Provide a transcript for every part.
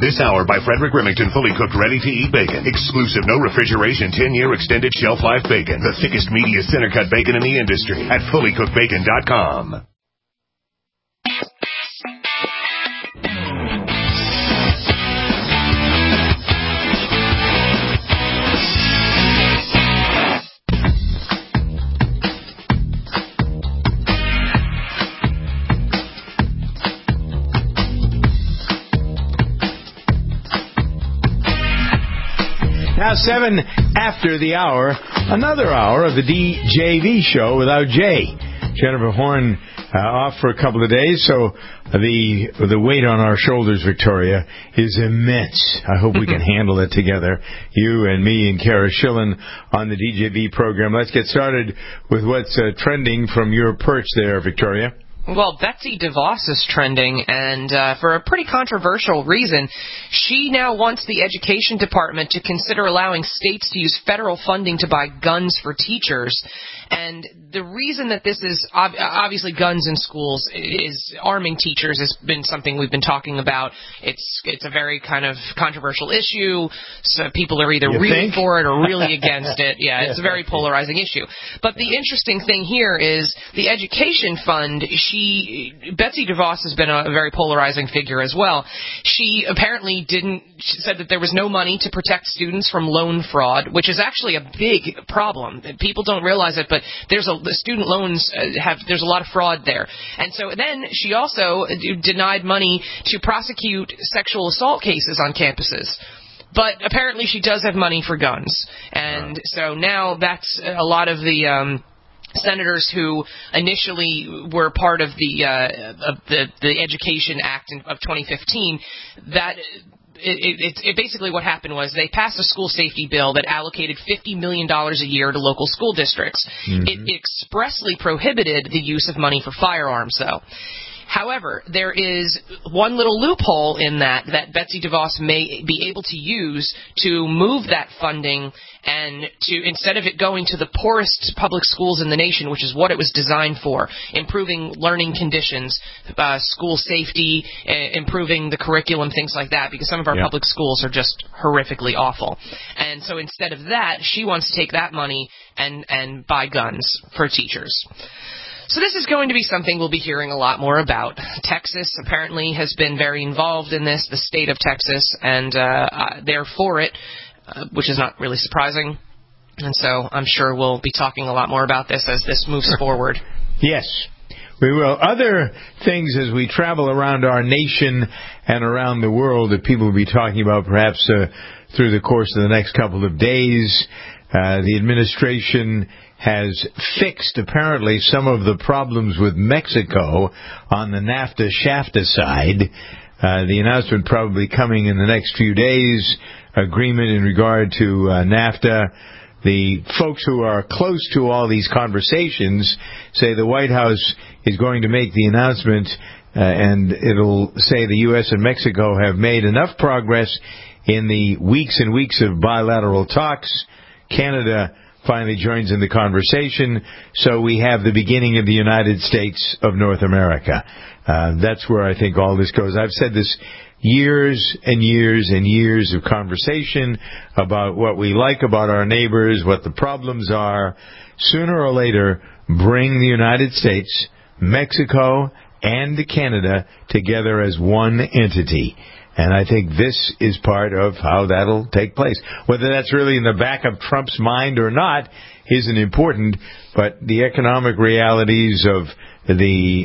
This hour by Frederick Remington, fully cooked, ready-to-eat bacon. Exclusive, no refrigeration, 10-year extended shelf life bacon. The thickest, meatiest, center-cut bacon in the industry at fullycookedbacon.com. Now 7 after the hour, another hour of the DJV show without Jay. Jennifer Horn off for a couple of days, so the weight on our shoulders, Victoria, is immense. I hope we can handle it together, you and me and Kara Schillen on the DJV program. Let's get started with what's trending from your perch there, Victoria. Well, Betsy DeVos is trending, and for a pretty controversial reason. She now wants the Education Department to consider allowing states to use federal funding to buy guns for teachers. And the reason that this is obviously guns in schools is arming teachers has been something we've been talking about. It's a very kind of controversial issue. So people are either really for it or really against it. Yeah, it's a very polarizing issue. But the interesting thing here is the Education Fund. Betsy DeVos has been a very polarizing figure as well. She apparently said that there was no money to protect students from loan fraud, which is actually a big problem. People don't realize it, but the student loans there's a lot of fraud there. And so then she also denied money to prosecute sexual assault cases on campuses. But apparently she does have money for guns. And so now that's a lot of the senators who initially were part of the Education Act of 2015, that it basically what happened was they passed a school safety bill that allocated $50 million a year to local school districts. Mm-hmm. It expressly prohibited the use of money for firearms, though. However, there is one little loophole in that Betsy DeVos may be able to use to move that funding and to, instead of it going to the poorest public schools in the nation, which is what it was designed for, improving learning conditions, school safety, improving the curriculum, things like that, because some of our public schools are just horrifically awful. And so instead of that, she wants to take that money and buy guns for teachers. So this is going to be something we'll be hearing a lot more about. Texas apparently has been very involved in this, the state of Texas, and they're for it, which is not really surprising. And so I'm sure we'll be talking a lot more about this as this moves forward. Yes, we will. Other things as we travel around our nation and around the world that people will be talking about perhaps through the course of the next couple of days. The administration has fixed, apparently, some of the problems with Mexico on the NAFTA-SHAFTA side. The announcement probably coming in the next few days, agreement in regard to NAFTA. The folks who are close to all these conversations say the White House is going to make the announcement, and it'll say the U.S. and Mexico have made enough progress in the weeks and weeks of bilateral talks. Canada finally joins in the conversation, so we have the beginning of the United States of North America. That's where I think all this goes. I've said this years and years and years of conversation about what we like about our neighbors, what the problems are. Sooner or later, bring the United States, Mexico, and Canada together as one entity. And I think this is part of how that'll take place. Whether that's really in the back of Trump's mind or not isn't important, but the economic realities of I don't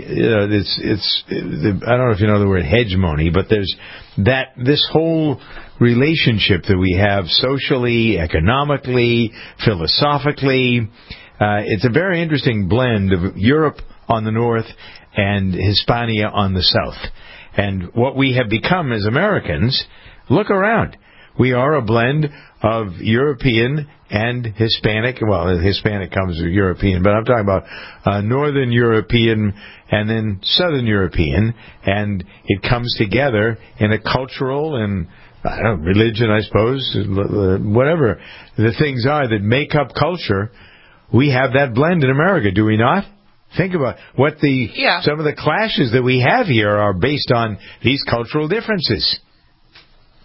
know if you know the word hegemony, but there's this whole relationship that we have socially, economically, philosophically. It's a very interesting blend of Europe on the north and Hispania on the south. And what we have become as Americans, look around. We are a blend of European and Hispanic. Well, Hispanic comes with European, but I'm talking about Northern European and then Southern European. And it comes together in a cultural and religion, I suppose, whatever the things are that make up culture. We have that blend in America, do we not? Think about what some of the clashes that we have here are based on these cultural differences.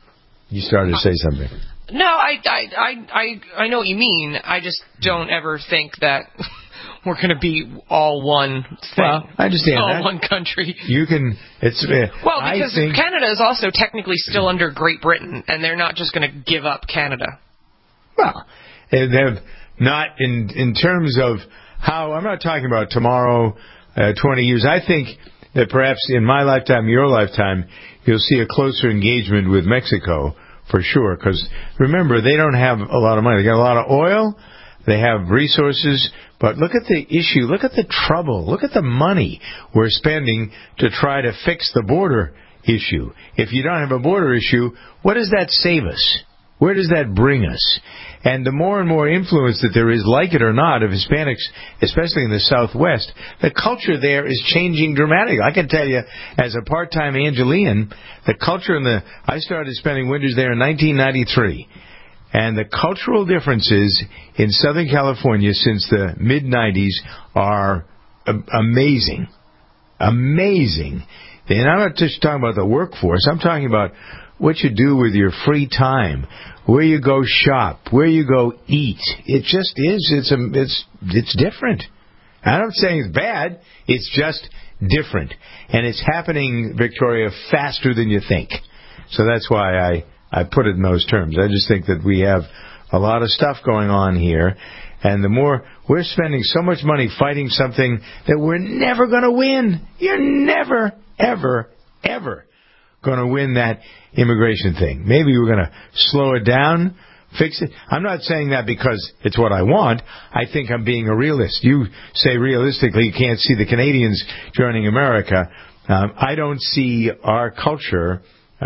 You started to say something. No, I know what you mean. I just don't ever think that we're going to be all one thing. Well, I understand all that. one country. You can. It's because Canada is also technically still under Great Britain, and they're not just going to give up Canada. Well, they've not in terms of how. I'm not talking about tomorrow, 20 years. I think that perhaps in my lifetime, your lifetime, you'll see a closer engagement with Mexico for sure. Because remember, they don't have a lot of money. They got a lot of oil. They have resources. But look at the issue. Look at the trouble. Look at the money we're spending to try to fix the border issue. If you don't have a border issue, what does that save us? Where does that bring us? And the more and more influence that there is, like it or not, of Hispanics, especially in the Southwest, the culture there is changing dramatically. I can tell you, as a part-time Angelean, the culture I started spending winters there in 1993. And the cultural differences in Southern California since the mid-'90s are amazing. Amazing. And I'm not just talking about the workforce. I'm talking about what you do with your free time, where you go shop, where you go eat. It just is. It's different. I'm not saying it's bad. It's just different. And it's happening, Victoria, faster than you think. So that's why I put it in those terms. I just think that we have a lot of stuff going on here. And the more we're spending so much money fighting something that we're never going to win. You're never, ever, ever going to win that immigration thing. Maybe we're going to slow it down, fix it. I'm not saying that because it's what I want. I think I'm being a realist. You say realistically you can't see the Canadians joining America. I don't see our culture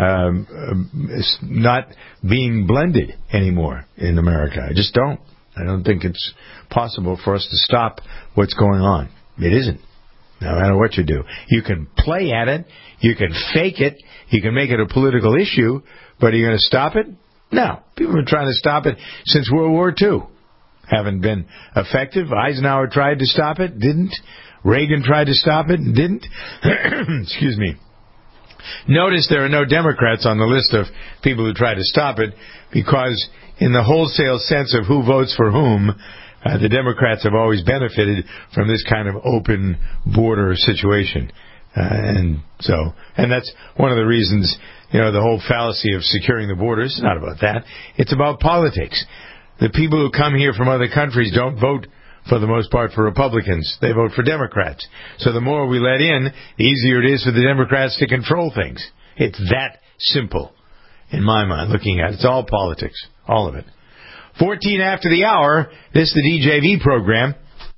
not being blended anymore in America. I just don't. I don't think it's possible for us to stop what's going on. It isn't. No matter what you do. You can play at it. You can fake it. You can make it a political issue. But are you going to stop it? No. People have been trying to stop it since World War II. Haven't been effective. Eisenhower tried to stop it. Didn't. Reagan tried to stop it. Didn't. Excuse me. Notice there are no Democrats on the list of people who try to stop it because in the wholesale sense of who votes for whom, the Democrats have always benefited from this kind of open border situation. And that's one of the reasons, the whole fallacy of securing the borders is not about that. It's about politics. The people who come here from other countries don't vote, for the most part, for Republicans. They vote for Democrats. So the more we let in, the easier it is for the Democrats to control things. It's that simple, in my mind, looking at it. It's all politics, all of it. 14 after the hour, this is the DJV program.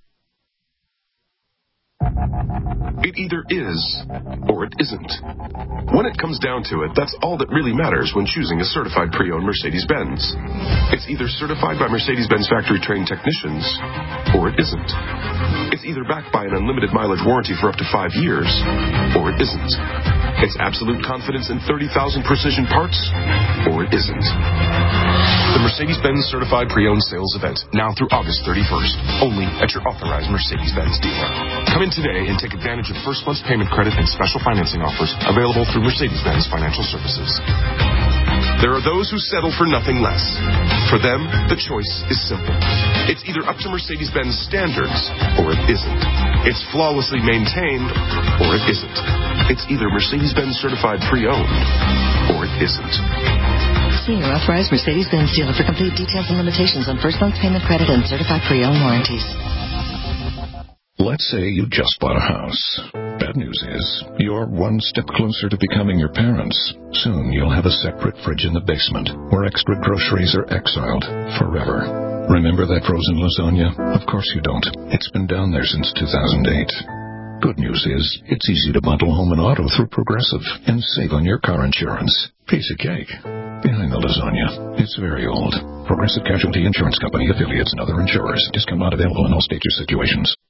It either is or it isn't. When it comes down to it, that's all that really matters when choosing a certified pre-owned Mercedes-Benz. It's either certified by Mercedes-Benz factory-trained technicians or it isn't. It's either backed by an unlimited mileage warranty for up to 5 years or it isn't. It's absolute confidence in 30,000 precision parts or it isn't. The Mercedes-Benz Certified Pre-Owned Sales Event, now through August 31st, only at your authorized Mercedes-Benz dealer. Come in today and take advantage of first month's payment credit and special financing offers available through Mercedes-Benz Financial Services. There are those who settle for nothing less. For them, the choice is simple. It's either up to Mercedes-Benz standards or it isn't. It's flawlessly maintained or it isn't. It's either Mercedes-Benz Certified Pre-Owned or it isn't. See your authorized Mercedes-Benz dealer for complete details and limitations on first month's payment credit and certified pre-owned warranties. Let's say you just bought a house. Bad news is, you're one step closer to becoming your parents. Soon you'll have a separate fridge in the basement, where extra groceries are exiled forever. Remember that frozen lasagna? Of course you don't. It's been down there since 2008. Good news is, it's easy to bundle home and auto through Progressive and save on your car insurance. Piece of cake. Behind the lasagna, it's very old. Progressive Casualty Insurance Company, affiliates, and other insurers. Discount not available in all states or situations.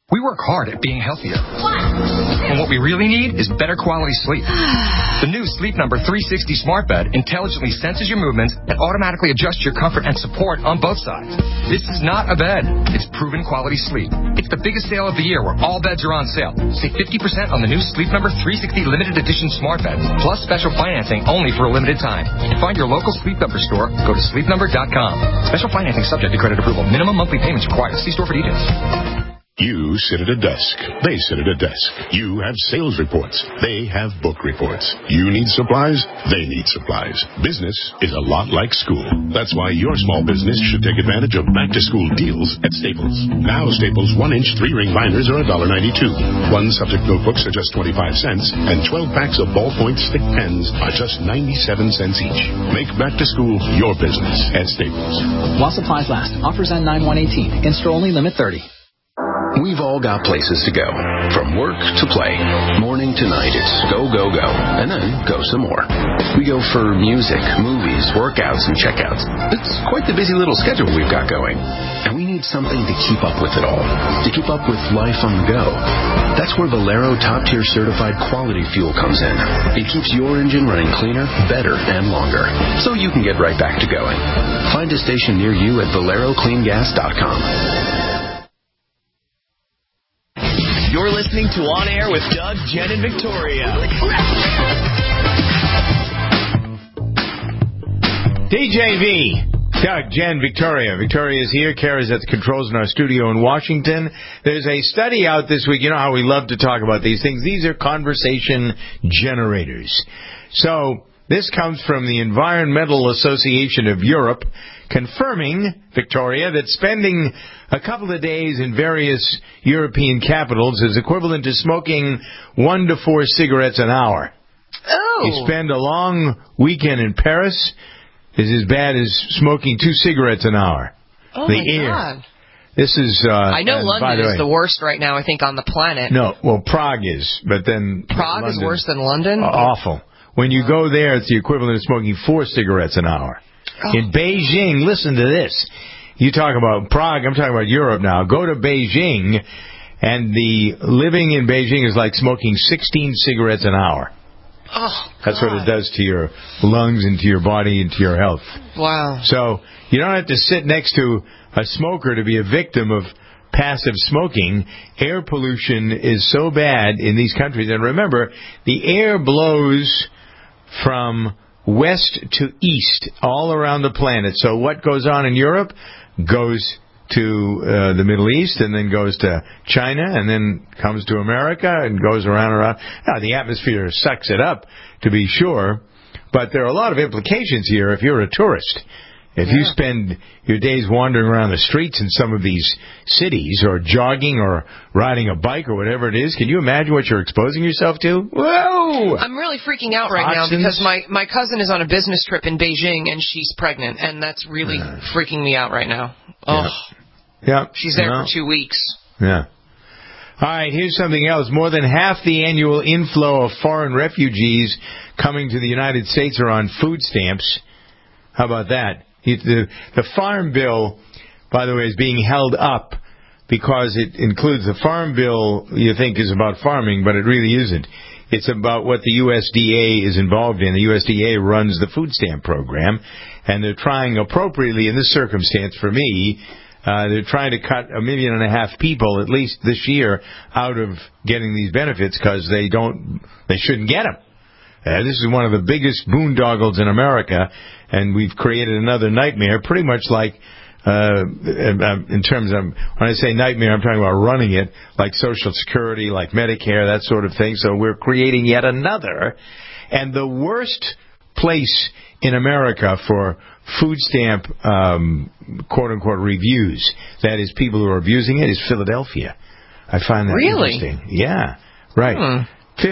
We work hard at being healthier. And what we really need is better quality sleep. The new Sleep Number 360 smart bed intelligently senses your movements and automatically adjusts your comfort and support on both sides. This is not a bed. It's proven quality sleep. It's the biggest sale of the year where all beds are on sale. Save 50% on the new Sleep Number 360 limited edition smart bed, plus special financing only for a limited time. To find your local Sleep Number store, go to sleepnumber.com. Special financing subject to credit approval. Minimum monthly payments required. See store for details. You sit at a desk. They sit at a desk. You have sales reports. They have book reports. You need supplies. They need supplies. Business is a lot like school. That's why your small business should take advantage of back-to-school deals at Staples. Now Staples 1-inch 3-ring binders are $1.92. 1 subject notebooks are just 25 cents, and 12 packs of ballpoint stick pens are just 97 cents each. Make back-to-school your business at Staples. While supplies last. Offers end 9/1/18. In-store only, limit 30. We've all got places to go. From work to play. Morning to night, it's go, go, go. And then go some more. We go for music, movies, workouts, and checkouts. It's quite the busy little schedule we've got going. And we need something to keep up with it all. To keep up with life on the go. That's where Valero top-tier certified quality fuel comes in. It keeps your engine running cleaner, better, and longer. So you can get right back to going. Find a station near you at ValeroCleanGas.com. You're listening to On Air with Doug, Jen, and Victoria. DJV, Doug, Jen, Victoria. Victoria's here. Kara's at the controls in our studio in Washington. There's a study out this week. You know how we love to talk about these things. These are conversation generators. So this comes from the Environmental Association of Europe, confirming, Victoria, that spending a couple of days in various European capitals is equivalent to smoking 1 to 4 cigarettes an hour. Oh. You spend a long weekend in Paris, is as bad as smoking 2 cigarettes an hour. Oh, the my air. God. This is... I know London is the worst right now, I think, on the planet. No, well, Prague is, but then... Prague London, is worse than London? Awful. When you go there, it's the equivalent of smoking 4 cigarettes an hour. Oh. In Beijing, listen to this. You talk about Prague, I'm talking about Europe now. Go to Beijing, and the living in Beijing is like smoking 16 cigarettes an hour. Oh, that's God. what it does to your lungs and to your body and to your health. Wow. So you don't have to sit next to a smoker to be a victim of passive smoking. Air pollution is so bad in these countries. And remember, the air blows from west to east all around the planet. So what goes on in Europe goes to the Middle East, and then goes to China, and then comes to America, and goes around and around. Now, the atmosphere sucks it up, to be sure, but there are a lot of implications here if you're a tourist. If you spend your days wandering around the streets in some of these cities, or jogging, or riding a bike, or whatever it is, can you imagine what you're exposing yourself to? Whoa! I'm really freaking out right now because my cousin is on a business trip in Beijing, and she's pregnant, and that's really freaking me out right now. Oh. Yeah. She's there for 2 weeks. Yeah. All right, here's something else. More than half the annual inflow of foreign refugees coming to the United States are on food stamps. How about that? The Farm Bill, by the way, is being held up because it includes the Farm Bill you think is about farming, but it really isn't. It's about what the USDA is involved in. The USDA runs the food stamp program, and they're trying appropriately in this circumstance for me, they're trying to cut 1.5 million people, at least this year, out of getting these benefits because they shouldn't get them. This is one of the biggest boondoggles in America, and we've created another nightmare, pretty much like, in terms of, when I say nightmare, I'm talking about running it, like Social Security, like Medicare, that sort of thing. So we're creating yet another. And the worst place in America for food stamp, quote-unquote, reviews, that is, people who are abusing it, is Philadelphia. I find that interesting. Yeah, right.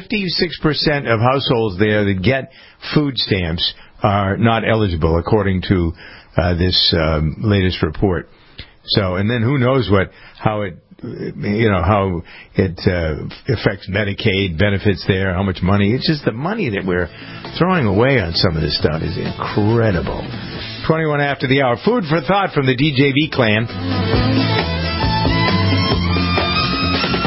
56% of households there that get food stamps are not eligible, according to this latest report. So, and then who knows how it affects Medicaid benefits there, how much money. It's just the money that we're throwing away on some of this stuff is incredible. 21 after the hour. Food for thought from the DJV clan.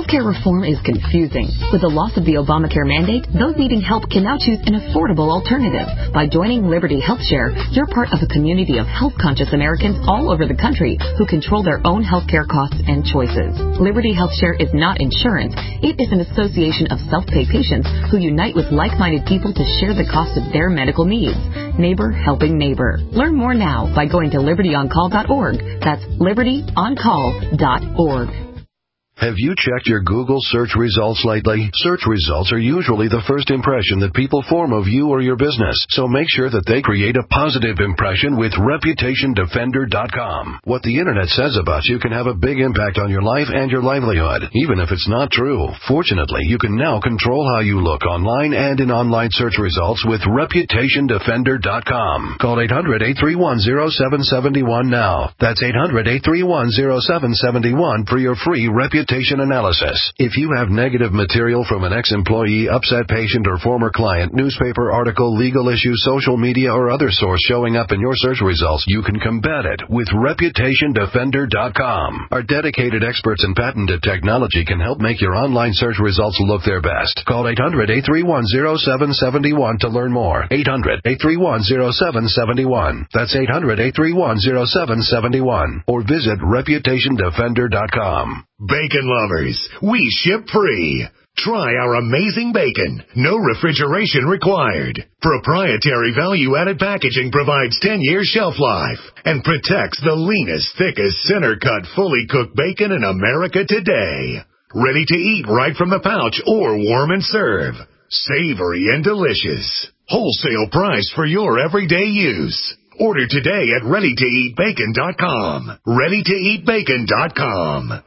Healthcare reform is confusing. With the loss of the Obamacare mandate, those needing help can now choose an affordable alternative. By joining Liberty HealthShare, you're part of a community of health-conscious Americans all over the country who control their own healthcare costs and choices. Liberty HealthShare is not insurance. It is an association of self-pay patients who unite with like-minded people to share the cost of their medical needs. Neighbor helping neighbor. Learn more now by going to libertyoncall.org. That's libertyoncall.org. Have you checked your Google search results lately? Search results are usually the first impression that people form of you or your business, so make sure that they create a positive impression with ReputationDefender.com. What the Internet says about you can have a big impact on your life and your livelihood, even if it's not true. Fortunately, you can now control how you look online and in online search results with ReputationDefender.com. Call 800-831-0771 now. That's 800-831-0771 for your free reputation analysis. If you have negative material from an ex-employee, upset patient, or former client, newspaper article, legal issue, social media, or other source showing up in your search results, you can combat it with ReputationDefender.com. Our dedicated experts in patented technology can help make your online search results look their best. Call 800-831-0771 to learn more. 800-831-0771. That's 800-831-0771. Or visit ReputationDefender.com. Bacon lovers, we ship free. Try our amazing bacon. No refrigeration required. Proprietary value-added packaging provides 10 years shelf life and protects the leanest, thickest, center-cut, fully cooked bacon in America today. Ready to eat right from the pouch or warm and serve. Savory and delicious. Wholesale price for your everyday use. Order today at ReadyToEatBacon.com. ReadyToEatBacon.com.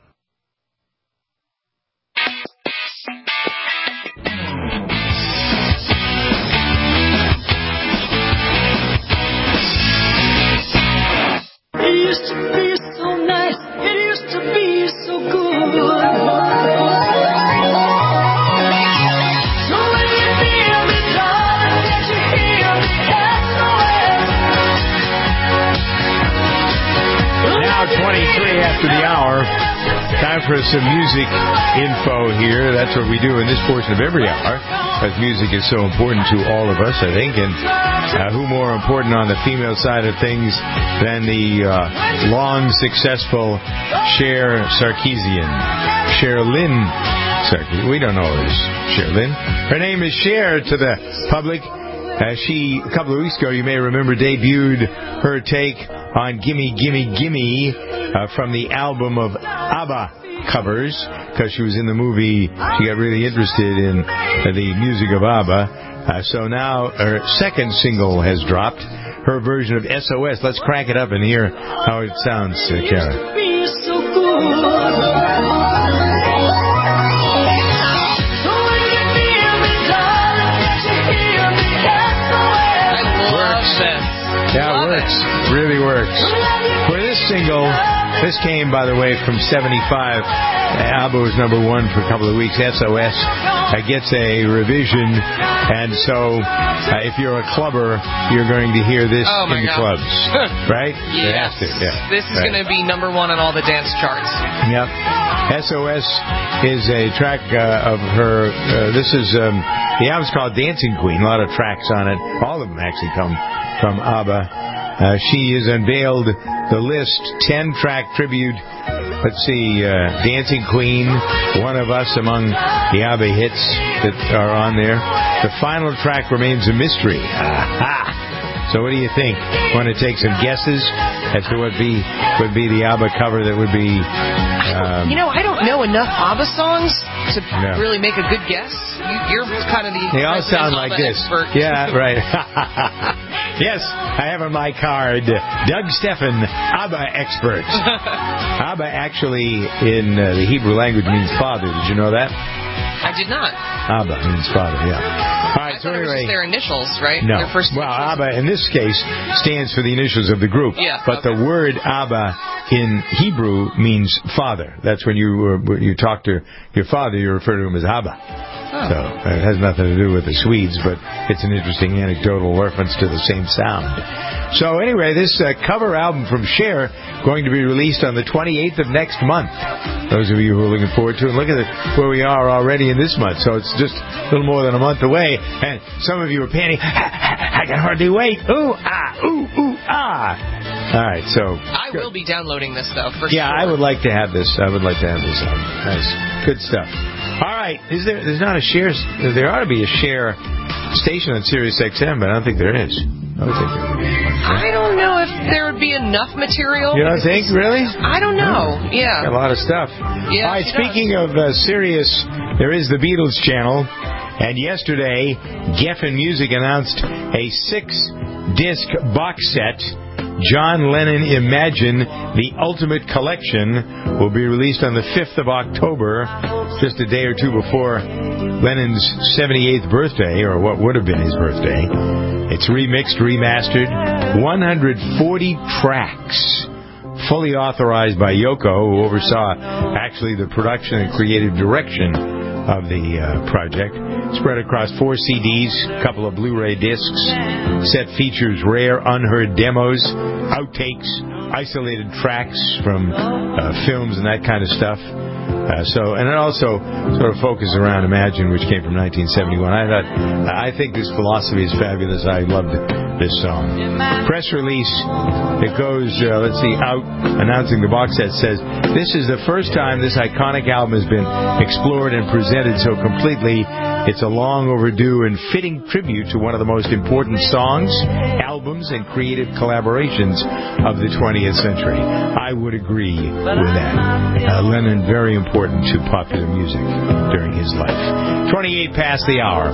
It used to be so nice. It used to be so good. So when you feel me, darling, can't you hear me? Now 23 after the hour. Time for some music info here. That's what we do in this portion of every hour, because music is so important to all of us, I think. And who more important on the female side of things than the long, successful Cher Sarkeesian. Cherlyn Sarkeesian. We don't know her as Cherlyn. Her name is Cher to the public. She, a couple of weeks ago, you may remember, debuted her take on Gimme, Gimme, Gimme from the album of ABBA covers, because she was in the movie. She got really interested in the music of ABBA. So now her second single has dropped, her version of SOS. Let's crank it up and hear how it sounds, Kara. Yeah, it works. Really works. For this single, this came, by the way, from 75. ABBA was number one for a couple of weeks. SOS gets a revision. And so, if you're a clubber, you're going to hear this in the clubs. Right? Yes. You have to, yeah. This is going to be number one on all the dance charts. Yep. SOS is a track of her. This is, the album's called Dancing Queen. A lot of tracks on it. All of them actually come from ABBA. She has unveiled the list, 10-track tribute. Let's see, Dancing Queen, One of Us among the ABBA hits that are on there. The final track remains a mystery. Aha! So what do you think? Want to take some guesses as to what would be the ABBA cover that would be... I don't know enough ABBA songs to really make a good guess. You're kind of the they all sound like this. Expert. Yeah, right. Yes, I have on my card Doug Steffen, ABBA expert. ABBA actually in the Hebrew language means father. Did you know that? I did not. ABBA means father, yeah. All right, so anyway, it was just their initials, right? No. Their first well, initials. ABBA in this case stands for the initials of the group. Yeah, but the word ABBA in Hebrew means father. That's when you talk to your father, you refer to him as ABBA. So it has nothing to do with the Swedes, but it's an interesting anecdotal reference to the same sound. So anyway, this cover album from Cher going to be released on the 28th of next month. Those of you who are looking forward to it, look at where we are already in this month. So it's just a little more than a month away. And some of you are panicking, I can hardly wait. Ooh, ah, ooh, ooh, ah. All right, so... I will be downloading this, though, for sure. Yeah, I would like to have this. Nice. Good stuff. All right. There's not a Cher... There ought to be a Cher station on Sirius XM, but I don't think there is. I don't know if there would be enough material. You don't think, really? I don't know. Yeah. A lot of stuff. Yeah, all right, speaking of Sirius, there is the Beatles channel. And yesterday, Geffen Music announced a 6-disc box set. John Lennon Imagine, the Ultimate Collection, will be released on the 5th of October, just a day or two before Lennon's 78th birthday, or what would have been his birthday. It's remixed, remastered, 140 tracks, fully authorized by Yoko, who oversaw actually the production and creative direction of the project. Spread across 4 CDs, a couple of Blu-ray discs. Set features rare, unheard demos, outtakes, isolated tracks from films and that kind of stuff. And it also sort of focuses around Imagine, which came from 1971. I think this philosophy is fabulous. I loved this song. Press release that goes, out announcing the box set says, this is the first time this iconic album has been explored and presented so completely. It's a long overdue and fitting tribute to one of the most important songs, albums, and creative collaborations of the 20th century. I would agree with that. Lennon, very important to popular music during his life. 28 past the hour.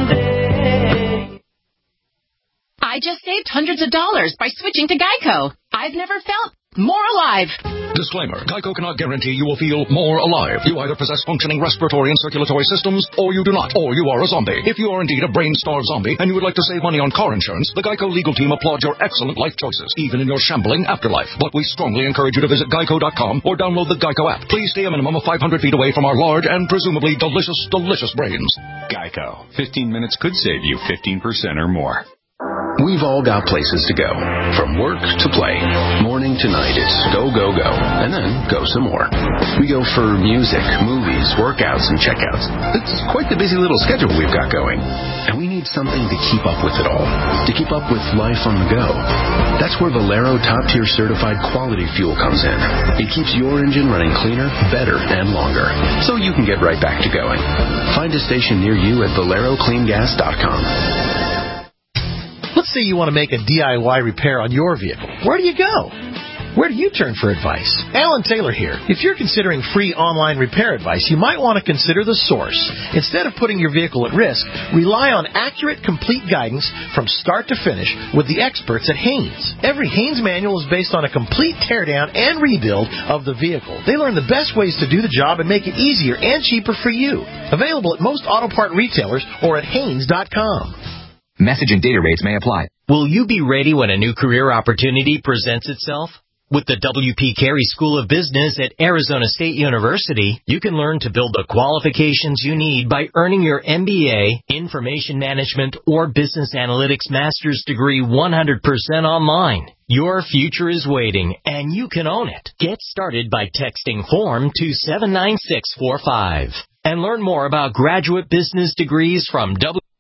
I just saved hundreds of dollars by switching to Geico. I've never felt more alive. Disclaimer. Geico cannot guarantee you will feel more alive. You either possess functioning respiratory and circulatory systems, or you do not, or you are a zombie. If you are indeed a brain-starved zombie and you would like to save money on car insurance, the Geico legal team applauds your excellent life choices, even in your shambling afterlife. But we strongly encourage you to visit Geico.com or download the Geico app. Please stay a minimum of 500 feet away from our large and presumably delicious, delicious brains. Geico. 15 minutes could save you 15% or more. We've all got places to go. From work to play. Morning to night, it's go, go, go. And then go some more. We go for music, movies, workouts, and checkouts. It's quite the busy little schedule we've got going. And we need something to keep up with it all. To keep up with life on the go. That's where Valero top-tier certified quality fuel comes in. It keeps your engine running cleaner, better, and longer. So you can get right back to going. Find a station near you at ValeroCleanGas.com. Let's say you want to make a DIY repair on your vehicle. Where do you go? Where do you turn for advice? Alan Taylor here. If you're considering free online repair advice, you might want to consider The Source. Instead of putting your vehicle at risk, rely on accurate, complete guidance from start to finish with the experts at Haynes. Every Haynes manual is based on a complete teardown and rebuild of the vehicle. They learn the best ways to do the job and make it easier and cheaper for you. Available at most auto part retailers or at Haynes.com. Message and data rates may apply. Will you be ready when a new career opportunity presents itself? With the W.P. Carey School of Business at Arizona State University, you can learn to build the qualifications you need by earning your MBA, Information Management, or Business Analytics Master's degree 100% online. Your future is waiting, and you can own it. Get started by texting FORM to 79645 and learn more about graduate business degrees from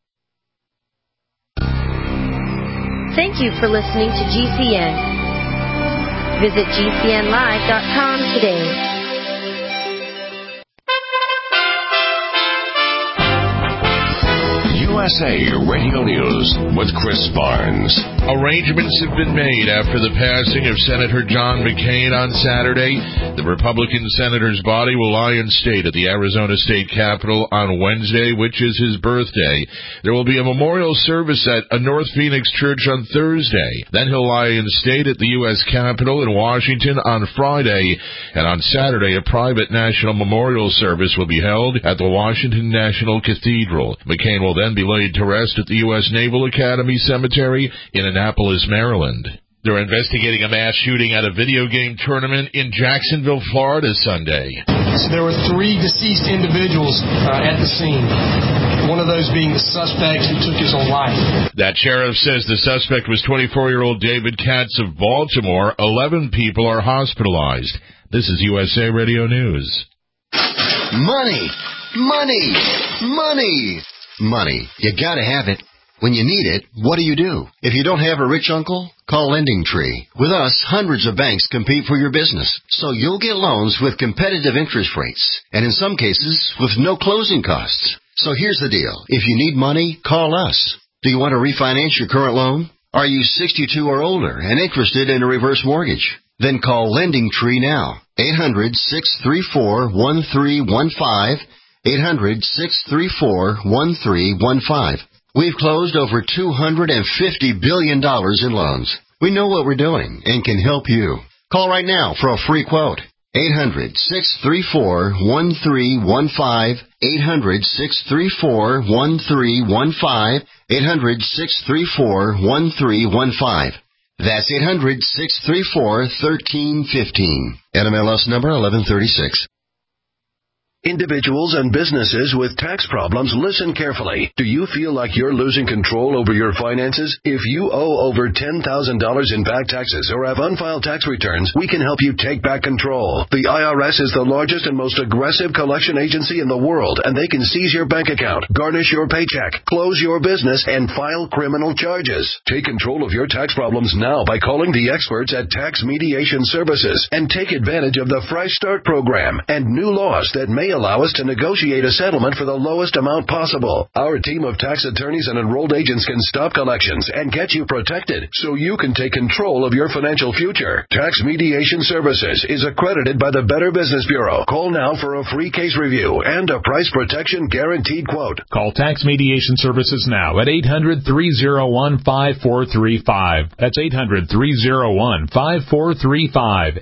Thank you for listening to GCN. Visit GCNlive.com today. USA Radio News with Chris Barnes. Arrangements have been made after the passing of Senator John McCain on Saturday. The Republican senator's body will lie in state at the Arizona State Capitol on Wednesday, which is his birthday. There will be a memorial service at a North Phoenix church on Thursday. Then he'll lie in state at the U.S. Capitol in Washington on Friday. And on Saturday, a private national memorial service will be held at the Washington National Cathedral. McCain will then be laid to rest at the U.S. Naval Academy Cemetery in Annapolis, Maryland. They're investigating a mass shooting at a video game tournament in Jacksonville, Florida, Sunday. So there were 3 deceased individuals at the scene, one of those being the suspect who took his own life. That sheriff says the suspect was 24-year-old David Katz of Baltimore. 11 people are hospitalized. This is USA Radio News. Money! Money! Money! Money. You gotta have it. When you need it, what do? If you don't have a rich uncle, call LendingTree. With us, hundreds of banks compete for your business, so you'll get loans with competitive interest rates, and in some cases, with no closing costs. So here's the deal. If you need money, call us. Do you want to refinance your current loan? Are you 62 or older and interested in a reverse mortgage? Then call LendingTree now. 800-634-1315. 800-634-1315. We've closed over $250 billion in loans. We know what we're doing and can help you. Call right now for a free quote. 800-634-1315. 800-634-1315. 800-634-1315. That's 800-634-1315. NMLS number 1136. Individuals and businesses with tax problems, listen carefully. Do you feel like you're losing control over your finances? If you owe over $10,000 in back taxes or have unfiled tax returns, we can help you take back control. The IRS is the largest and most aggressive collection agency in the world, and they can seize your bank account, garnish your paycheck, close your business, and file criminal charges. Take control of your tax problems now by calling the experts at Tax Mediation Services and take advantage of the Fresh Start program and new laws that may allow us to negotiate a settlement for the lowest amount possible. Our team of tax attorneys and enrolled agents can stop collections and get you protected so you can take control of your financial future. Tax Mediation Services is accredited by the Better Business Bureau. Call now for a free case review and a price protection guaranteed quote. Call Tax Mediation Services now at 800-301-5435. That's 800-301-5435.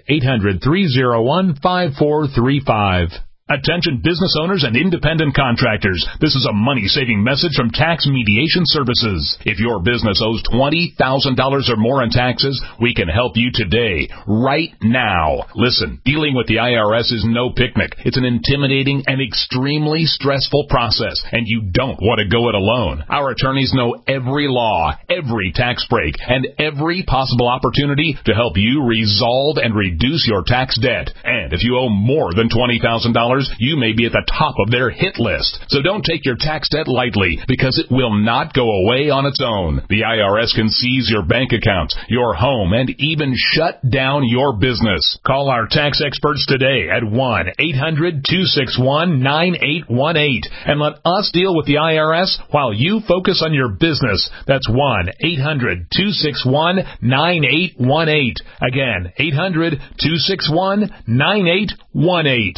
800-301-5435. Attention business owners and independent contractors. This is a money-saving message from Tax Mediation Services. If your business owes $20,000 or more in taxes, we can help you today, right now. Listen, dealing with the IRS is no picnic. It's an intimidating and extremely stressful process, and you don't want to go it alone. Our attorneys know every law, every tax break, and every possible opportunity to help you resolve and reduce your tax debt. And if you owe more than $20,000, you may be at the top of their hit list. So don't take your tax debt lightly, because it will not go away on its own. The IRS can seize your bank accounts, your home, and even shut down your business. Call our tax experts today at 1-800-261-9818 and let us deal with the IRS while you focus on your business. That's 1-800-261-9818. Again, 800-261-9818.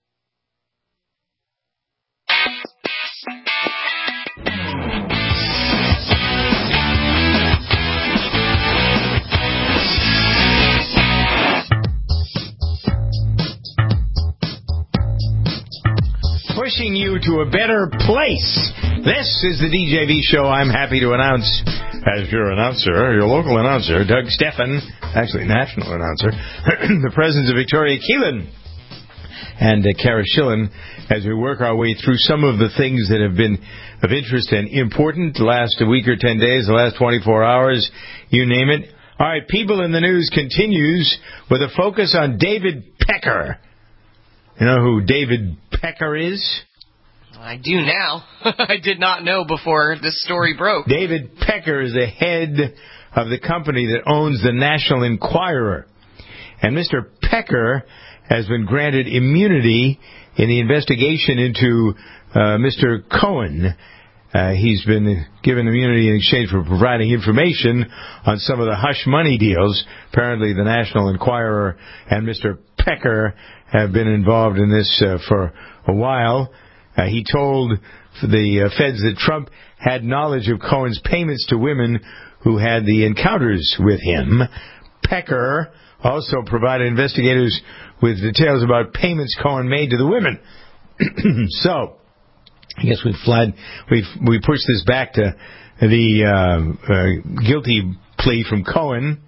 Pushing you to a better place. This is the DJV show. I'm happy to announce, as your announcer, your local announcer, Doug Steffen, actually national announcer, the presence of Victoria Keelan and Kara Schillen as we work our way through some of the things that have been of interest and important the last week or 10 days, the last 24 hours, you name it. All right, People in the News continues with a focus on David Pecker. You know who David Pecker is? I do now. I did not know before this story broke. David Pecker is the head of the company that owns the National Enquirer. And Mr. Pecker has been granted immunity in the investigation into Mr. Cohen. He's been given immunity in exchange for providing information on some of the hush money deals. Apparently the National Enquirer and Mr. Pecker have been involved in this for a while. He told the feds that Trump had knowledge of Cohen's payments to women who had the encounters with him. Pecker also provided investigators with details about payments Cohen made to the women. So, I guess we pushed this back to the guilty plea from Cohen.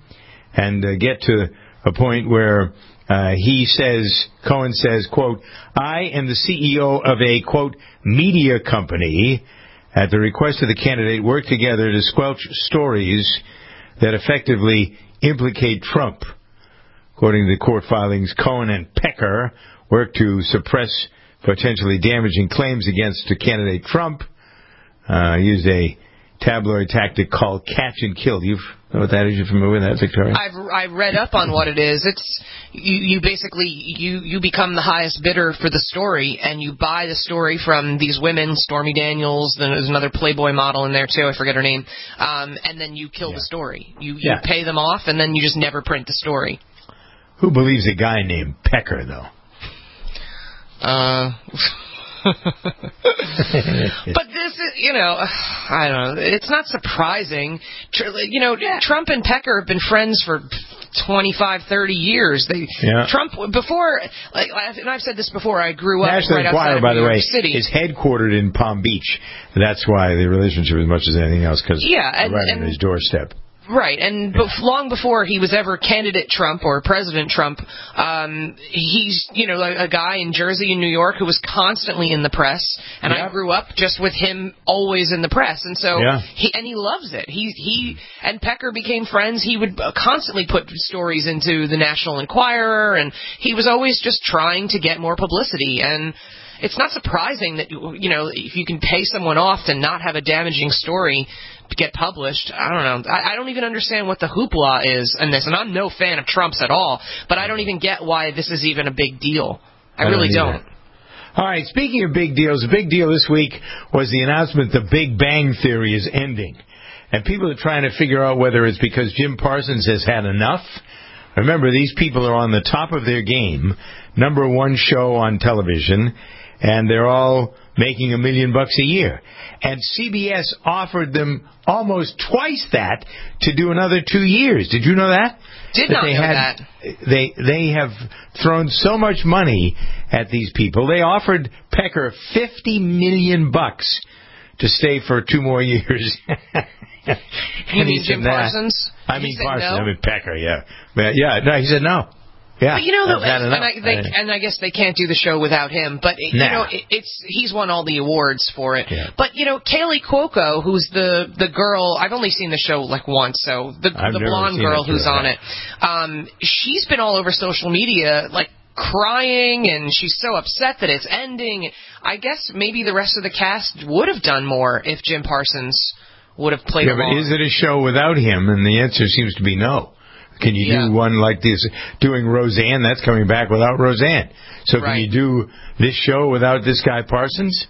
and get to a point where Cohen says, quote, I am the CEO of a, quote, media company. At the request of the candidate, work together to squelch stories that effectively implicate Trump. According to the court filings, Cohen and Pecker worked to suppress potentially damaging claims against candidate Trump. Used a tabloid tactic called catch and kill. You know what that is? You familiar with that, Victoria? I read up on what it is. It's you basically you become the highest bidder for the story, and you buy the story from these women, Stormy Daniels. Then there's another Playboy model in there too. I forget her name. And then you kill the story. You pay them off, and then you just never print the story. Who believes a guy named Pecker, though? But this is, I don't know. It's not surprising. Trump and Pecker have been friends for 25, 30 years. Trump, before, and I've said this before, I grew up National right Enquirer, outside of by New the York way, City. is headquartered in Palm Beach. That's why the relationship, as much as anything else, because right on his doorstep. Right, and long before he was ever candidate Trump or President Trump, he's, a guy in Jersey and New York who was constantly in the press, and I grew up just with him always in the press, and so he loves it. He and Pecker became friends. He would constantly put stories into the National Enquirer, and he was always just trying to get more publicity, and it's not surprising that, if you can pay someone off to not have a damaging story get published. I don't know. I don't even understand what the hoopla is in this, and I'm no fan of Trump's at all, but I don't even get why this is even a big deal. I really don't. All right, speaking of big deals, a big deal this week was the announcement the Big Bang Theory is ending. And people are trying to figure out whether it's because Jim Parsons has had enough. Remember, these people are on the top of their game, #1 show on television, and they're all making $1 million a year. And CBS offered them almost twice that to do another 2 years. Did you know that? Did not know that. They have thrown so much money at these people. They offered Pecker $50 million to stay for 2 more years. You mean Jim Parsons? I mean Parsons. No? I mean Pecker. Yeah. But no, he said no. Yeah, but and I guess they can't do the show without him. But he's won all the awards for it. Yeah. But Kaylee Cuoco, who's the girl, I've only seen the show like once, so the blonde girl who's on it, she's been all over social media like crying, and she's so upset that it's ending. I guess maybe the rest of the cast would have done more if Jim Parsons would have played along. But is it a show without him? And the answer seems to be no. Can you do one like this, doing Roseanne? That's coming back without Roseanne. So can you do this show without this guy Parsons?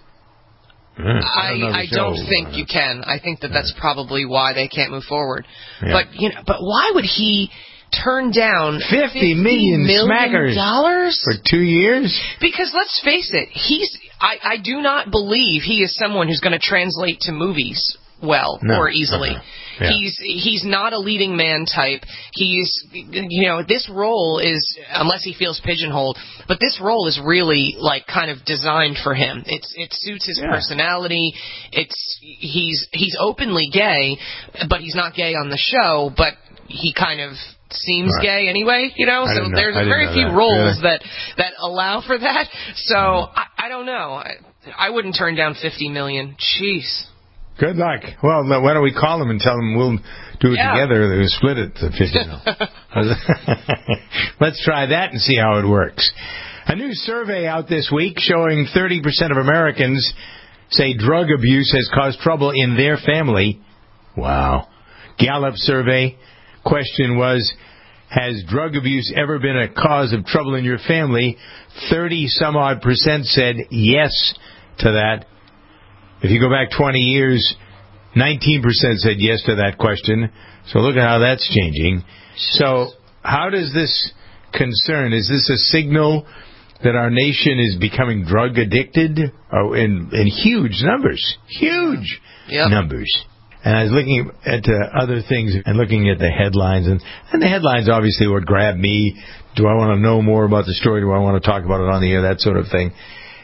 I don't think you can. I think that's probably why they can't move forward. Yeah. But why would he turn down $50 million for 2 years? Because let's face it, I do not believe he is someone who's going to translate to movies or easily. Yeah. He's not a leading man type. He's, this role is, unless he feels pigeonholed, but this role is really like kind of designed for him. It suits his personality. He's openly gay, but he's not gay on the show, but he kind of seems gay anyway, so there's very few roles that allow for that. So I don't know. I wouldn't turn down $50 million. Jeez. Good luck. Well, why don't we call them and tell them we'll do it together. We'll split it to 50. Let's try that and see how it works. A new survey out this week showing 30% of Americans say drug abuse has caused trouble in their family. Wow. Gallup survey question was, has drug abuse ever been a cause of trouble in your family? 30-some-odd% said yes to that. If you go back 20 years, 19% said yes to that question. So look at how that's changing. So how does this concern? Is this a signal that our nation is becoming drug addicted? Oh, in huge numbers. Huge numbers. And I was looking at other things and looking at the headlines. And the headlines obviously what grabbed me. Do I want to know more about the story? Do I want to talk about it on the air? That sort of thing.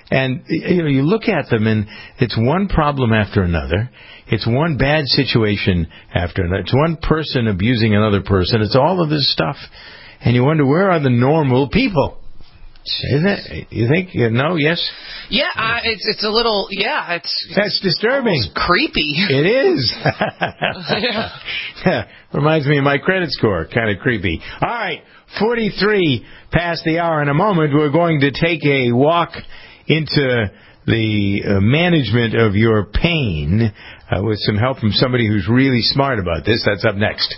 And you look at them, and it's one problem after another. It's one bad situation after another. It's one person abusing another person. It's all of this stuff. And you wonder, where are the normal people? Isn't it? You think? No? Yes? Yeah, it's a little, That's disturbing. Creepy. It is. Reminds me of my credit score. Kind of creepy. All right, 43 past the hour. In a moment, we're going to take a walk into the management of your pain with some help from somebody who's really smart about this. That's up next.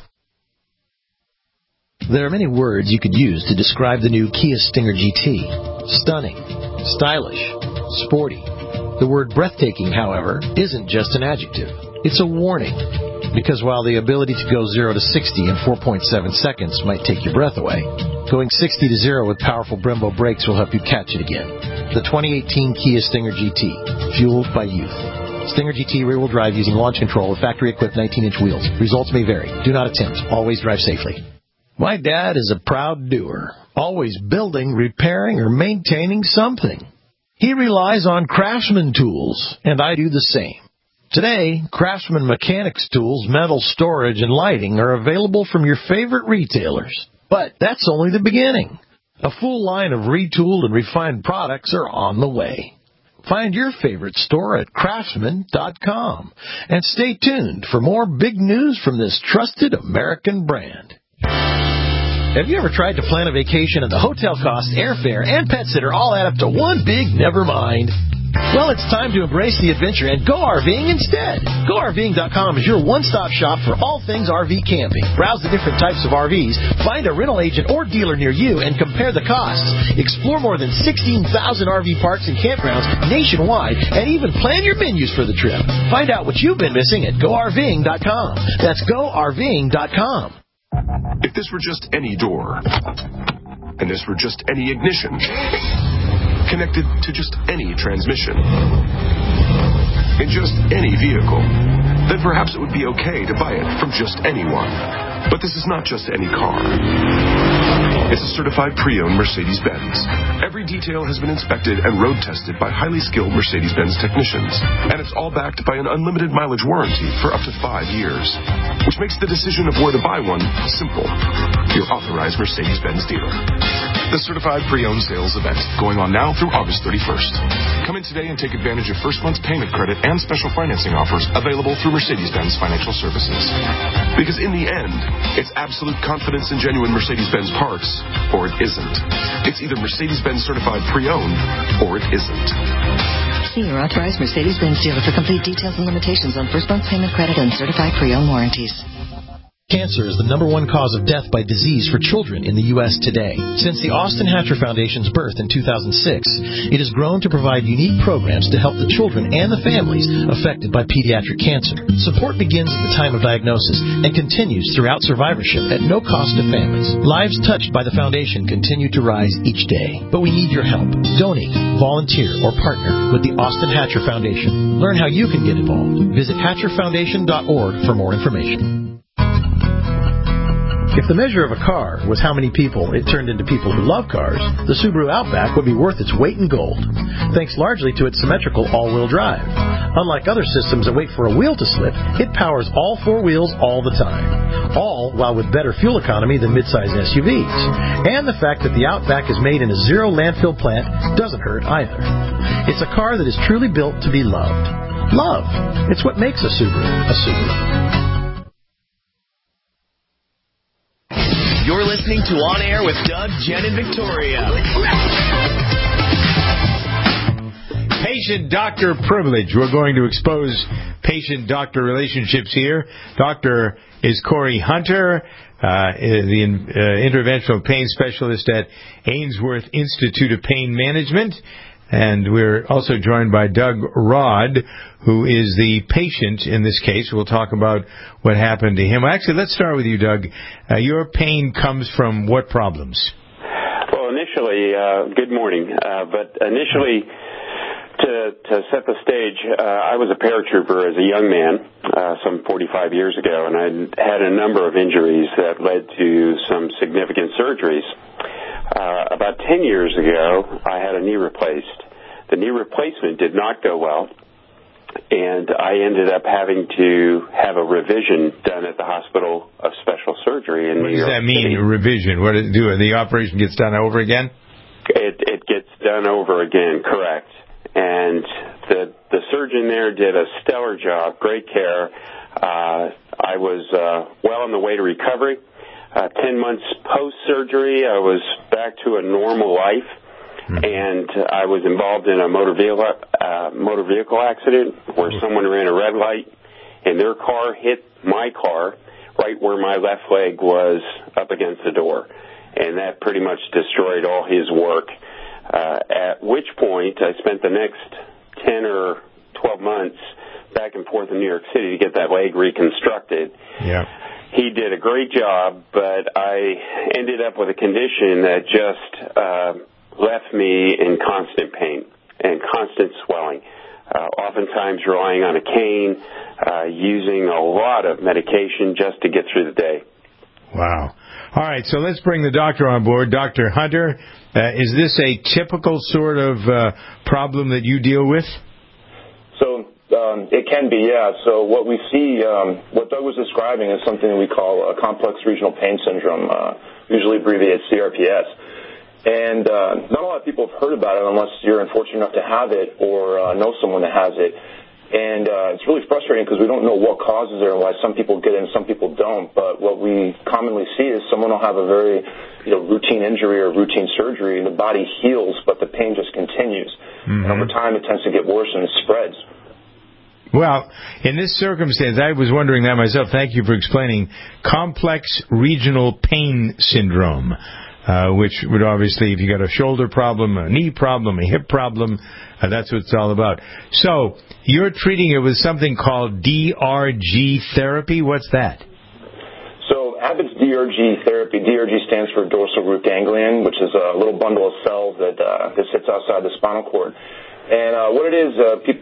There are many words you could use to describe the new Kia Stinger GT. Stunning, stylish, sporty. The word breathtaking, however, isn't just an adjective. It's a warning. Because while the ability to go 0 to 60 in 4.7 seconds might take your breath away, going 60 to 0 with powerful Brembo brakes will help you catch it again. The 2018 Kia Stinger GT, fueled by youth. Stinger GT rear-wheel drive using launch control with factory-equipped 19-inch wheels. Results may vary. Do not attempt. Always drive safely. My dad is a proud doer, always building, repairing, or maintaining something. He relies on Craftsman tools, and I do the same. Today, Craftsman mechanics tools, metal storage, and lighting are available from your favorite retailers. But that's only the beginning. A full line of retooled and refined products are on the way. Find your favorite store at Craftsman.com. And stay tuned for more big news from this trusted American brand. Have you ever tried to plan a vacation and the hotel costs, airfare, and pet sitter all add up to one big never mind? Well, it's time to embrace the adventure and go RVing instead. GoRVing.com is your one-stop shop for all things RV camping. Browse the different types of RVs, find a rental agent or dealer near you, and compare the costs. Explore more than 16,000 RV parks and campgrounds nationwide, and even plan your menus for the trip. Find out what you've been missing at GoRVing.com. That's GoRVing.com. If this were just any door, and this were just any ignition, connected to just any transmission, in just any vehicle, then perhaps it would be okay to buy it from just anyone. But this is not just any car. It's a certified pre-owned Mercedes-Benz. Every detail has been inspected and road tested by highly skilled Mercedes-Benz technicians. And it's all backed by an unlimited mileage warranty for up to 5 years. Which makes the decision of where to buy one simple. Your authorized Mercedes-Benz dealer. The certified pre-owned sales event, going on now through August 31st. Come in today and take advantage of first month's payment credit and special financing offers available through Mercedes-Benz Financial Services. Because in the end, it's absolute confidence in genuine Mercedes-Benz parts, or it isn't. It's either Mercedes-Benz certified pre-owned, or it isn't. See your authorized Mercedes-Benz dealer for complete details and limitations on first month's payment credit and certified pre-owned warranties. Cancer is the #1 cause of death by disease for children in the U.S. today. Since the Austin Hatcher Foundation's birth in 2006, it has grown to provide unique programs to help the children and the families affected by pediatric cancer. Support begins at the time of diagnosis and continues throughout survivorship at no cost to families. Lives touched by the foundation continue to rise each day, but we need your help. Donate, volunteer, or partner with the Austin Hatcher Foundation. Learn how you can get involved. Visit hatcherfoundation.org for more information. If the measure of a car was how many people it turned into people who love cars, the Subaru Outback would be worth its weight in gold, thanks largely to its symmetrical all-wheel drive. Unlike other systems that wait for a wheel to slip, it powers all 4 wheels all the time, all while with better fuel economy than midsize SUVs. And the fact that the Outback is made in a zero landfill plant doesn't hurt either. It's a car that is truly built to be loved. Love. It's what makes a Subaru a Subaru. You're listening to On Air with Doug, Jen, and Victoria. Patient-doctor privilege. We're going to expose patient-doctor relationships here. Doctor is Corey Hunter, the interventional pain specialist at Ainsworth Institute of Pain Management. And we're also joined by Doug Rod, who is the patient in this case. We'll talk about what happened to him. Actually, let's start with you, Doug. Your pain comes from what problems? Well, initially, good morning. But initially, to set the stage, I was a paratrooper as a young man some 45 years ago, and I had a number of injuries that led to some significant surgeries. About 10 years ago, I had a knee replaced. The knee replacement did not go well, and I ended up having to have a revision done at the Hospital of Special Surgery in New York. What does that mean, a revision? What does it do? The operation gets done over again? It gets done over again, correct. And the surgeon there did a stellar job, great care. I was well on the way to recovery. 10 months post-surgery, I was back to a normal life, and I was involved in a motor vehicle accident where someone ran a red light, and their car hit my car right where my left leg was up against the door, and that pretty much destroyed all his work, at which point I spent the next 10 or 12 months back and forth in New York City to get that leg reconstructed. Yeah. He did a great job, but I ended up with a condition that just left me in constant pain and constant swelling, oftentimes relying on a cane, using a lot of medication just to get through the day. Wow. All right, so let's bring the doctor on board. Dr. Hunter, is this a typical sort of problem that you deal with? So it can be, yeah. So what we see, what Doug was describing is something that we call a complex regional pain syndrome, usually abbreviated CRPS. And not a lot of people have heard about it unless you're unfortunate enough to have it or know someone that has it. And it's really frustrating because we don't know what causes it and why some people get it and some people don't. But what we commonly see is someone will have a very routine injury or routine surgery, and the body heals, but the pain just continues. Mm-hmm. And over time, it tends to get worse and it spreads. Well, in this circumstance, I was wondering that myself. Thank you for explaining complex regional pain syndrome. Which would obviously, if you got a shoulder problem, a knee problem, a hip problem, that's what it's all about. So, you're treating it with something called DRG therapy. What's that? So, Abbott's DRG therapy, DRG stands for dorsal root ganglion, which is a little bundle of cells that sits outside the spinal cord. And what it is,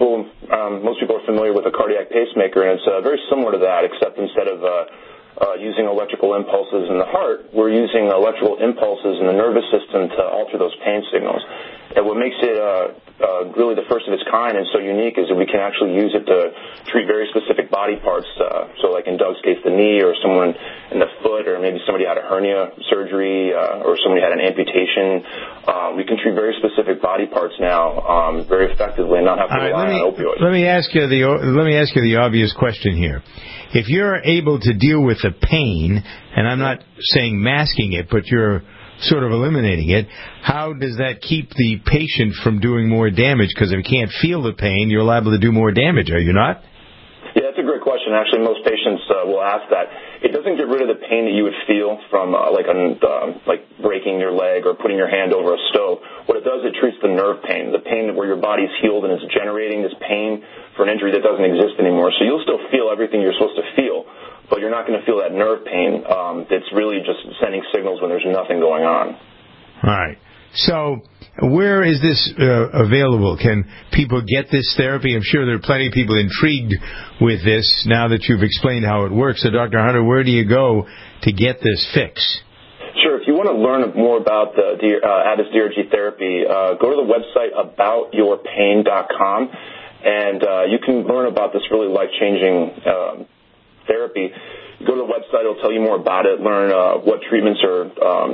most people are familiar with a cardiac pacemaker, and it's very similar to that, except instead of using electrical impulses in the heart, we're using electrical impulses in the nervous system to alter those pain signals. And what makes it really the first of its kind and so unique is that we can actually use it to treat very specific body parts. So like in Doug's case, the knee, or someone in the foot, or maybe somebody had a hernia surgery, or somebody had an amputation. We can treat very specific body parts now very effectively and not have to rely on opioids. Let me ask you the obvious question here. If you're able to deal with the pain, and I'm not saying masking it, but you're sort of eliminating it, how does that keep the patient from doing more damage? Because if you can't feel the pain, you're liable to do more damage, are you not? Yeah, that's a great question. Actually, most patients will ask that. It doesn't get rid of the pain that you would feel from like breaking your leg or putting your hand over a stove. What it does, it treats the nerve pain, the pain where your body's healed and it's generating this pain for an injury that doesn't exist anymore. So you'll still feel everything you're supposed to feel, but you're not going to feel that nerve pain that's really just sending signals when there's nothing going on. All right. So where is this available? Can people get this therapy? I'm sure there are plenty of people intrigued with this now that you've explained how it works. So, Dr. Hunter, where do you go to get this fix? Sure. If you want to learn more about the Abbott's DRG therapy, go to the website aboutyourpain.com, and you can learn about this really life-changing therapy. Go to the website; it'll tell you more about it. Learn what treatments are,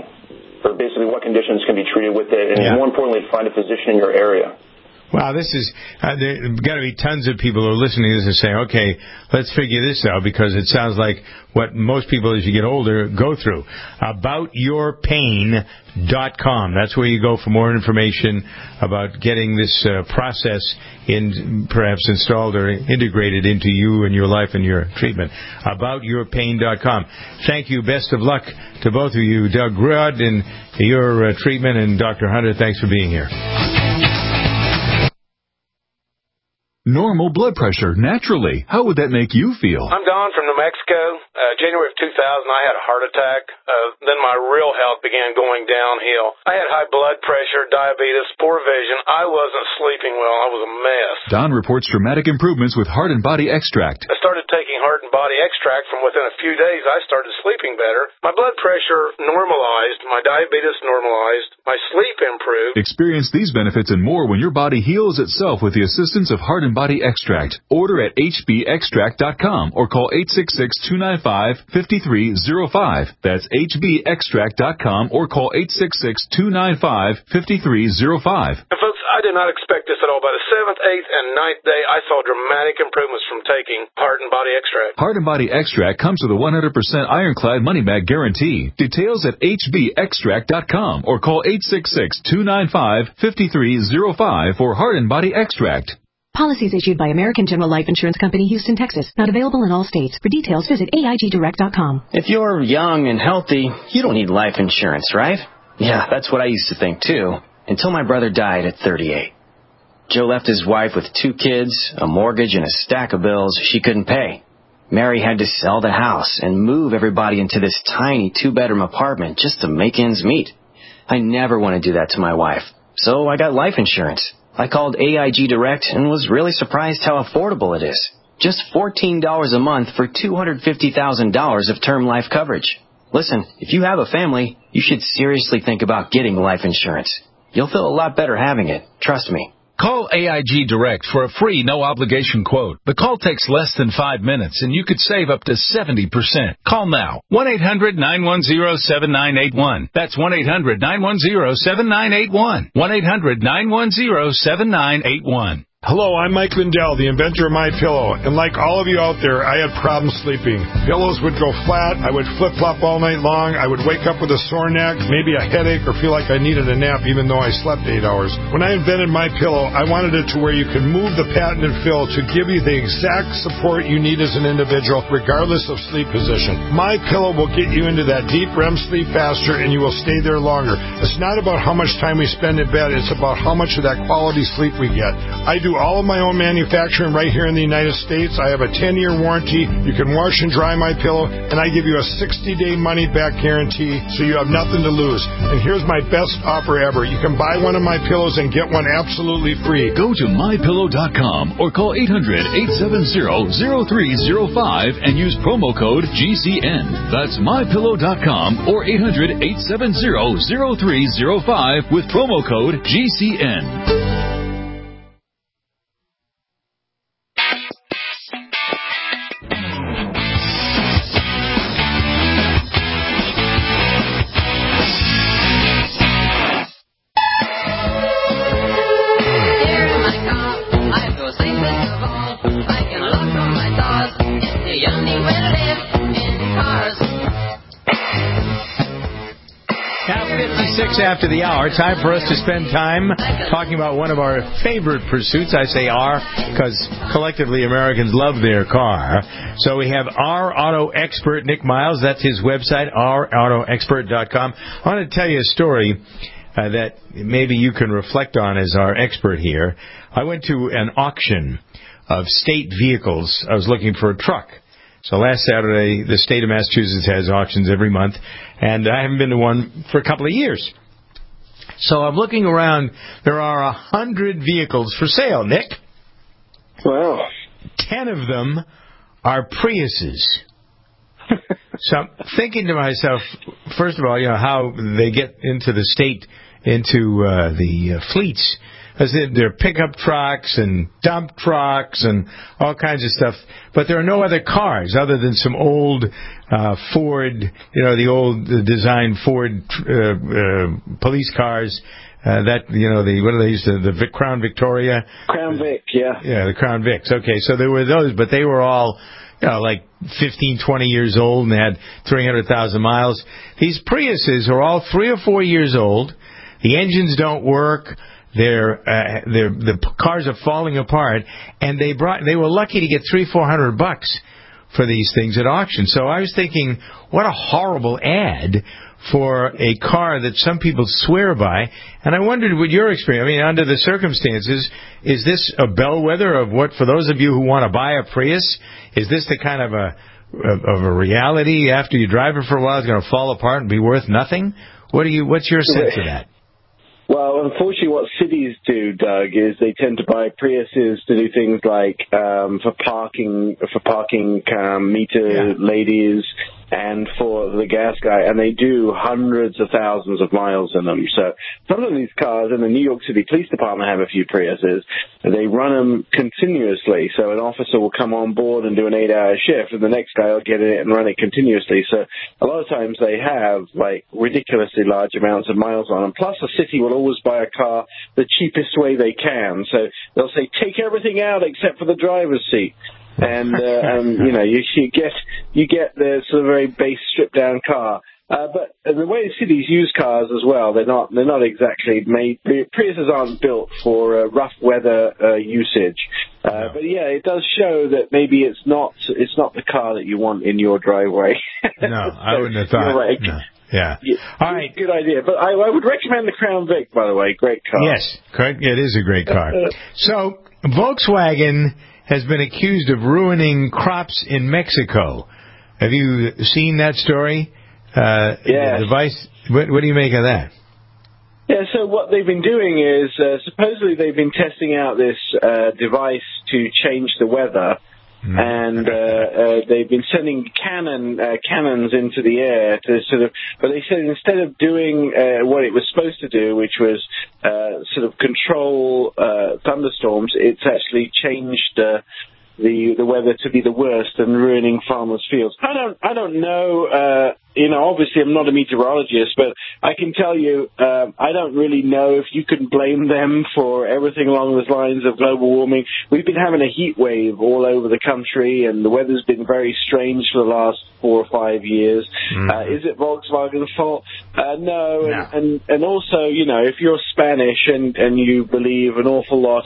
or basically what conditions can be treated with it, and more importantly, find a physician in your area. Wow, this is, there have got to be tons of people who are listening to this and saying, okay, let's figure this out, because it sounds like what most people as you get older go through. aboutyourpain.com. That's where you go for more information about getting this process perhaps installed or integrated into you and your life and your treatment. aboutyourpain.com. Thank you. Best of luck to both of you, Doug Rudd, in your treatment, and Dr. Hunter, thanks for being here. Normal blood pressure, naturally. How would that make you feel? I'm Don from New Mexico. January of 2000, I had a heart attack. Then my real health began going downhill. I had high blood pressure, diabetes, poor vision. I wasn't sleeping well. I was a mess. Don reports dramatic improvements with Heart and Body Extract. I started taking Heart and Body Extract. From within a few days, I started sleeping better. My blood pressure normalized. My diabetes normalized. My sleep improved. Experience these benefits and more when your body heals itself with the assistance of Heart and Body Extract. Order at hbextract.com or call 866-295-5305. That's hbextract.com or call 866-295-5305. And folks, I did not expect this at all. By the 7th, 8th, and 9th day, I saw dramatic improvements from taking Heart and Body Extract. Heart and Body Extract comes with a 100% ironclad money-back guarantee. Details at hbextract.com or call 866-295-5305 for Heart and Body Extract. Policies issued by American General Life Insurance Company, Houston, Texas. Not available in all states. For details, visit AIGdirect.com. If you're young and healthy, you don't need life insurance, right? Yeah, that's what I used to think, too, until my brother died at 38. Joe left his wife with 2 kids, a mortgage, and a stack of bills she couldn't pay. Mary had to sell the house and move everybody into this tiny 2-bedroom apartment just to make ends meet. I never want to do that to my wife, so I got life insurance. I called AIG Direct and was really surprised how affordable it is. Just $14 a month for $250,000 of term life coverage. Listen, if you have a family, you should seriously think about getting life insurance. You'll feel a lot better having it. Trust me. Call AIG Direct for a free, no-obligation quote. The call takes less than 5 minutes, and you could save up to 70%. Call now. 1-800-910-7981. That's 1-800-910-7981. 1-800-910-7981. Hello, I'm Mike Lindell, the inventor of MyPillow, and like all of you out there, I had problems sleeping. Pillows would go flat, I would flip-flop all night long, I would wake up with a sore neck, maybe a headache, or feel like I needed a nap even though I slept 8 hours. When I invented MyPillow, I wanted it to where you could move the patented fill to give you the exact support you need as an individual, regardless of sleep position. MyPillow will get you into that deep REM sleep faster, and you will stay there longer. It's not about how much time we spend in bed, it's about how much of that quality sleep we get. I do all of my own manufacturing right here in the United States. I have a 10-year warranty. You can wash and dry my pillow, and I give you a 60-day money-back guarantee, so you have nothing to lose. And here's my best offer ever. You can buy one of my pillows and get one absolutely free. Go to mypillow.com or call 800-870-0305 and use promo code GCN. That's mypillow.com or 800-870-0305 with promo code GCN. After the hour, time for us to spend time talking about one of our favorite pursuits. I say our because collectively Americans love their car. So we have our auto expert, Nick Miles. That's his website, ourautoexpert.com. I want to tell you a story that maybe you can reflect on as our expert here. I went to an auction of state vehicles. I was looking for a truck. So last Saturday, the state of Massachusetts has auctions every month, and I haven't been to one for a couple of years. So I'm looking around. There are 100 vehicles for sale, Nick. Wow. 10 of them are Priuses. So I'm thinking to myself, first of all, how they get into the state, into the fleets. There are pickup trucks and dump trucks and all kinds of stuff. But there are no other cars other than some old Ford, the old design Ford police cars. What do they use? The Crown Victoria? Crown Vic, yeah. Yeah, the Crown Vics. Okay, so there were those, but they were all, like 15, 20 years old and they had 300,000 miles. These Priuses are all 3 or 4 years old. The engines don't work. The cars are falling apart, and they were lucky to get $300-400 for these things at auction. So I was thinking, what a horrible ad for a car that some people swear by. And I wondered, with your experience, I mean, under the circumstances, is this a bellwether of what, for those of you who want to buy a Prius, is this the kind of a reality after you drive it for a while, it's going to fall apart and be worth nothing? What's your sense of that? Well, unfortunately, what cities do, Doug, is they tend to buy Priuses to do things like for parking meter ladies and for the gas guy, and they do hundreds of thousands of miles in them. So some of these cars, and the New York City Police Department have a few Priuses, and they run them continuously. So an officer will come on board and do an 8-hour shift, and the next guy will get in it and run it continuously. So a lot of times they have like ridiculously large amounts of miles on them. Plus, a city will always buy a car the cheapest way they can. So they'll say, take everything out except for the driver's seat. And you know, you get the sort of very base stripped down car. But the way cities use cars as well, they're not exactly made. Priuses aren't built for rough weather usage. But yeah, it does show that maybe it's not the car that you want in your driveway. No, I wouldn't have thought. Right. No. Yeah. All right. Good idea. But I would recommend the Crown Vic, by the way. Great car. Yes, correct. It is a great car. So Volkswagen has been accused of ruining crops in Mexico. Have you seen that story? Yeah. Device. What do you make of that? Yeah, so what they've been doing is supposedly they've been testing out this device to change the weather. And they've been sending cannons into the air to sort of, but they said instead of doing what it was supposed to do, which was sort of control thunderstorms, it's actually changed the weather to be the worst and ruining farmers' fields. I don't know. Obviously I'm not a meteorologist, but I can tell you I don't really know if you can blame them for everything along the lines of global warming. We've been having a heat wave all over the country, and the weather's been very strange for the last 4 or 5 years. Is it Volkswagen's fault? No. And also, if you're Spanish and you believe an awful lot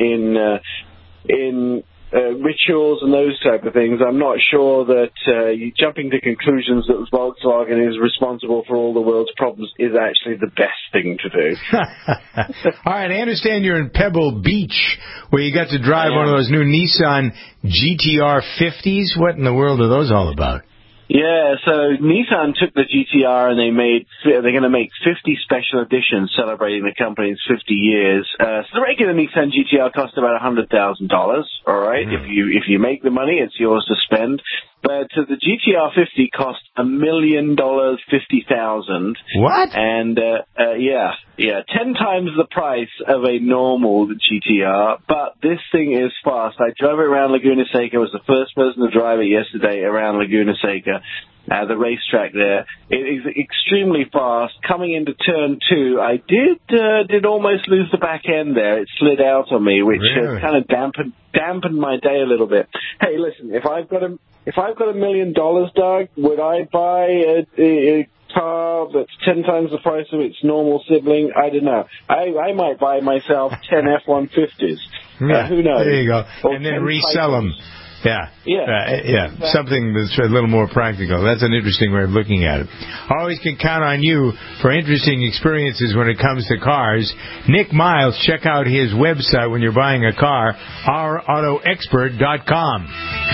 in rituals and those type of things, I'm not sure that you jumping to conclusions that Volkswagen is responsible for all the world's problems is actually the best thing to do. All right, I understand you're in Pebble Beach, where you got to drive one of those new Nissan GTR 50s. What in the world are those all about? Yeah, so Nissan took the GTR and they're going to make 50 special editions celebrating the company's 50 years. So the regular Nissan GTR cost about $100,000. All right, if you make the money, it's yours to spend. But the GTR 50 cost $1,050,000. What? And 10 times the price of a normal GTR. But this thing is fast. I drove it around Laguna Seca. I was the first person to drive it yesterday around Laguna Seca, the racetrack there. It is extremely fast. Coming into turn 2, I did almost lose the back end there. It slid out on me, which kind of dampened my day a little bit. Hey, listen, if I've got $1 million, Doug, would I buy a car that's 10 times the price of its normal sibling? I don't know. I might buy myself 10 F-150s. Who knows? There you go. Or and then 10 resell them. Yeah. Exactly. Something that's a little more practical. That's an interesting way of looking at it. I always can count on you for interesting experiences when it comes to cars. Nick Miles, check out his website when you're buying a car, ourautoexpert.com.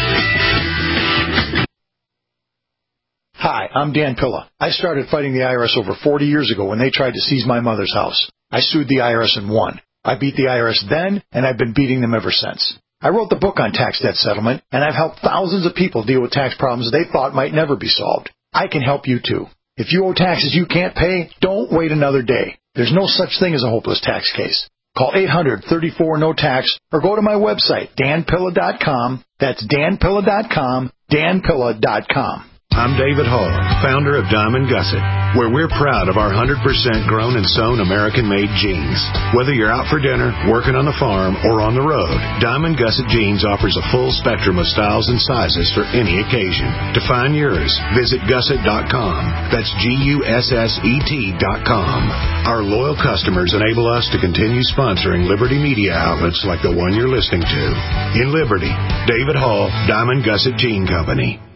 Hi, I'm Dan Pilla. I started fighting the IRS over 40 years ago when they tried to seize my mother's house. I sued the IRS and won. I beat the IRS then, and I've been beating them ever since. I wrote the book on tax debt settlement, and I've helped thousands of people deal with tax problems they thought might never be solved. I can help you too. If you owe taxes you can't pay, don't wait another day. There's no such thing as a hopeless tax case. Call 800-34-NO-TAX or go to my website, danpilla.com. That's danpilla.com, danpilla.com. I'm David Hall, founder of Diamond Gusset, where we're proud of our 100% grown and sewn American-made jeans. Whether you're out for dinner, working on the farm, or on the road, Diamond Gusset Jeans offers a full spectrum of styles and sizes for any occasion. To find yours, visit gusset.com. That's GUSSET.com. Our loyal customers enable us to continue sponsoring Liberty media outlets like the one you're listening to. In Liberty, David Hall, Diamond Gusset Jean Company.